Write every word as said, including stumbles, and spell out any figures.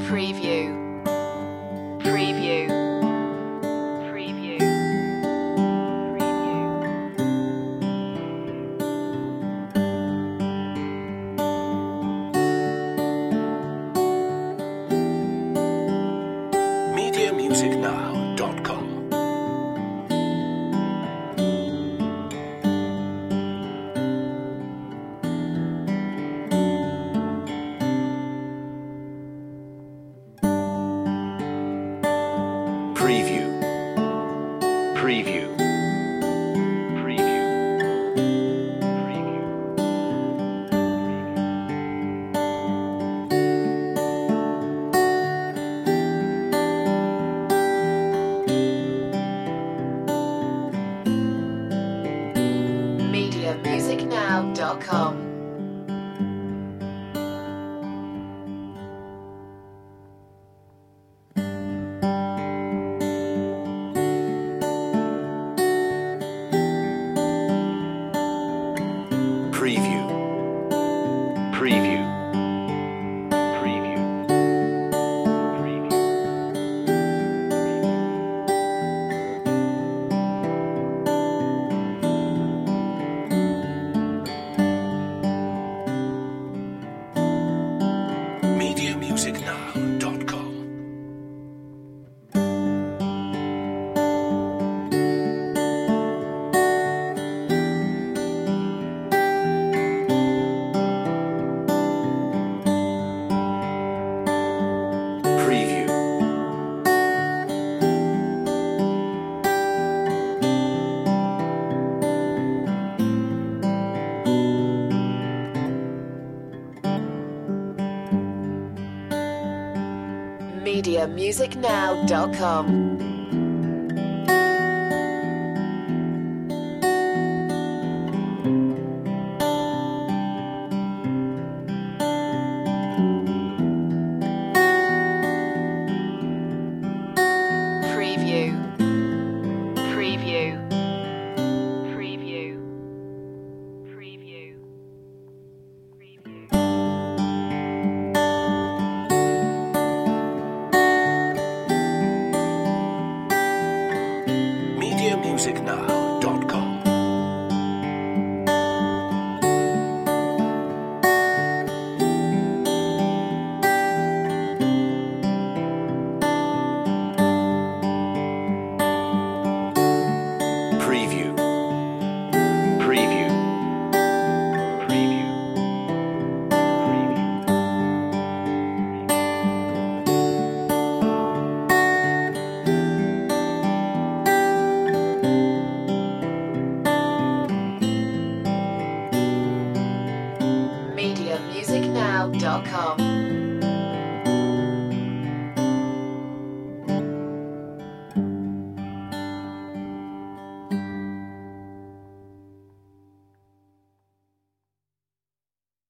Preview. Preview. Preview. media music now dot com. Preview. Preview. Preview. Preview. media music now dot com. Preview. Preview. Preview. Preview. media music now dot com. Preview. media music now dot com. Preview. Preview. Preview. Preview. Preview. media music now dot com. Preview. Preview. Preview. media music now dot com.